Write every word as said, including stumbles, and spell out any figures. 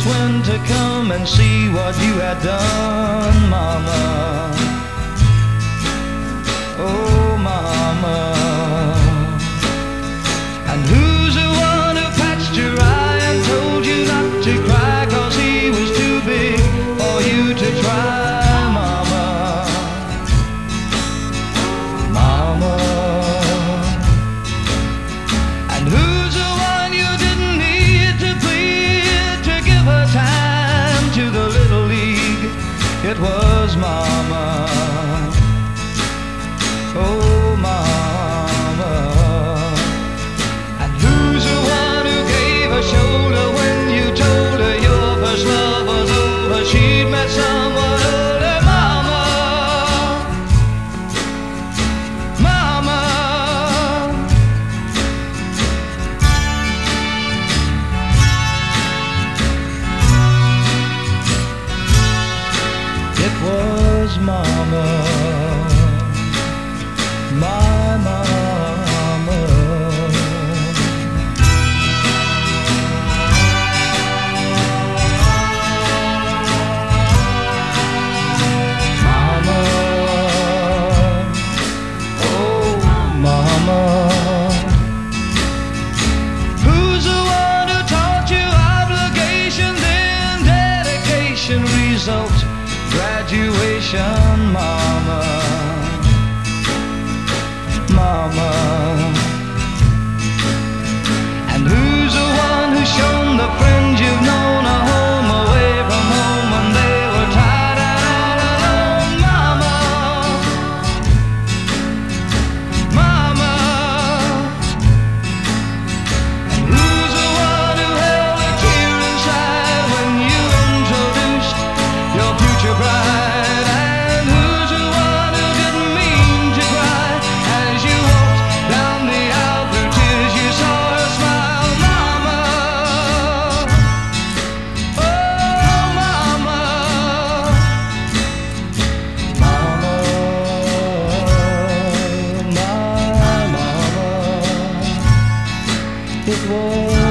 just went to come and see what you had done, Mama. Oh, Mama. And who's the one who patched your eye and told you not to cry, 'cause he was too big for you to try, Mama? Mama. And who's the one you didn't need to plead to give her time to the Little League? It was Mama. Oh, Mama. And who's the one who gave her shoulder when you told her your first love was over? She'd met someone older, Mama. Mama. It was Mama. My Mama. Mama. Oh, Mama. Who's the one who taught you obligation, then dedication, result, graduation, Mama? Mama. And who's the one who's shown the friends you've known a home away from home when they were tired and all alone, Mama? Mama. And who's the one who held a tear inside when you introduced your future bride? And who's the one who didn't mean to cry as you walked down the aisle through tears? You saw her smile, Mama. Oh, Mama. Mama. My Mama. It was